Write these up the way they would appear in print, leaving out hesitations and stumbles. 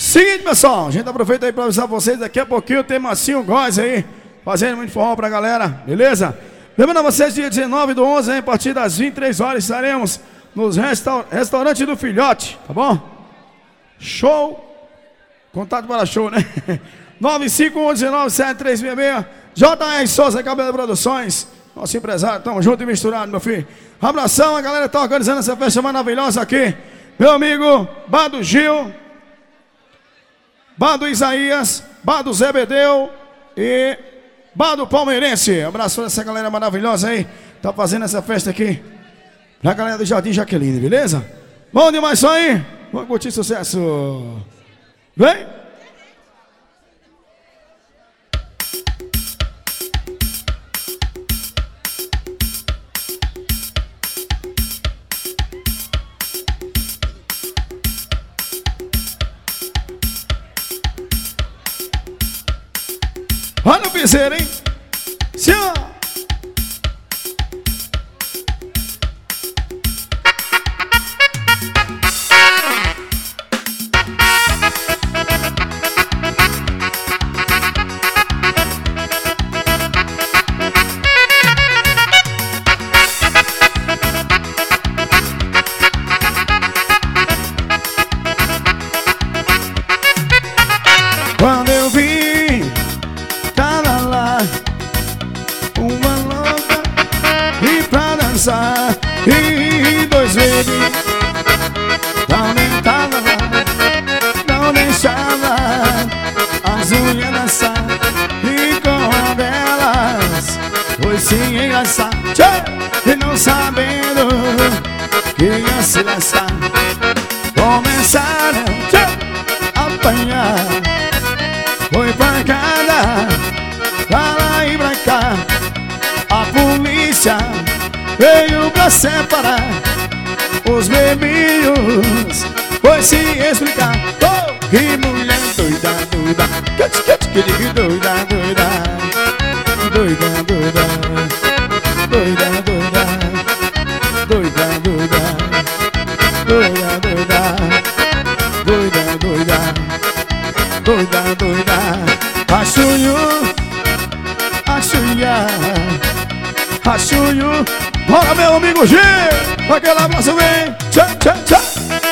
Seguinte, pessoal, a gente aproveita aí pra avisar vocês, daqui a pouquinho tem Massinho Góes aí, fazendo muito forró pra galera, beleza? Lembrando a vocês, dia 19/11, a partir das 23 horas, estaremos nos restaurantes do Filhote, tá bom? Show, contato para show, né? 951197366, J.R. Souza, Cabelo Produções, nosso empresário, tamo junto e misturado, meu filho. Abração, a galera tá organizando essa festa maravilhosa aqui, meu amigo Bado Gil, Bado Isaías, Bado Zebedeu e Bado Palmeirense. Abraço pra essa galera maravilhosa aí, tá fazendo essa festa aqui pra galera do Jardim Jaqueline, beleza? Bom demais isso aí, vamos curtir sucesso. Vem! Olha o piseiro, hein? Sim, ó. Quando eu vi uma louca e pra dançar e dois baby também tava lá, não deixava as mulheres dançar e com delas foi se engraçar e não sabendo que ia se lascar, começaram a apanhar, foi pancada pra lá e pra cá. A polícia veio pra separar os bebinhos, foi se explicar. Oh, que mulher doida, doida, doida, doida, doida, doida, doida, doida, doida, doida, doida, doida, doida, doida, doida, Achunho, bora meu amigo G, aquele abraço vem, tchau, tchau, tchau.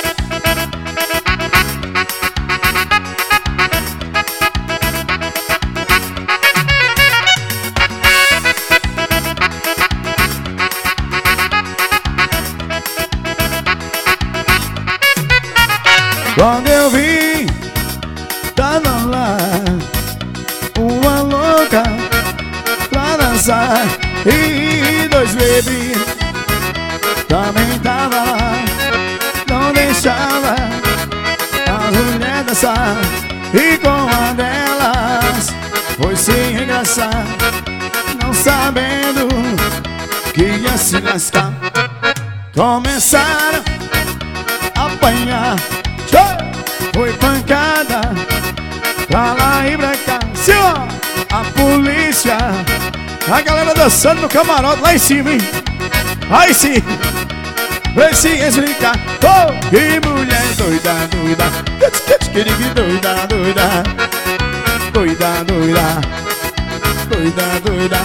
Quando eu vi, tava lá uma louca pra dançar e dois baby também tava lá, não deixava as mulheres dançar e com uma delas foi se engraçar, não sabendo que ia se lascar, começaram a apanhar, foi pancada pra lá e pra cá. Senhor, a polícia, a galera dançando no camarote lá em cima, hein? Aí sim, vem se explicar. Oh, que mulher doida, doida, doida, doida, doida, doida, doida, doida, doida,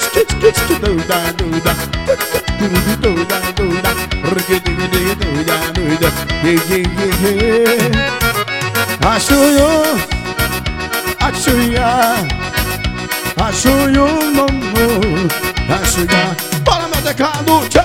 doida, Achunho, bora meu teclado, tchau.